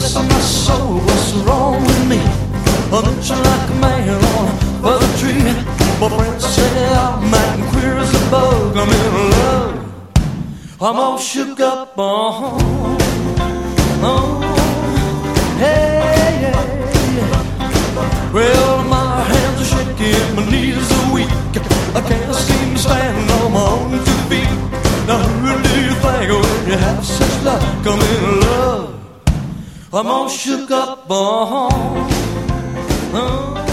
depths of my soul, what's wrong with me? I'm itching like a man on a tree. My friends say I'm acting queer as a bug. I'm in love, I'm all shook up. Hey, yeah. Well, my hands are shaking, my knees are weak. I can't seem to stand on my own 2 feet. Now who do you think when you have such luck? I'm in love, I'm all shook up.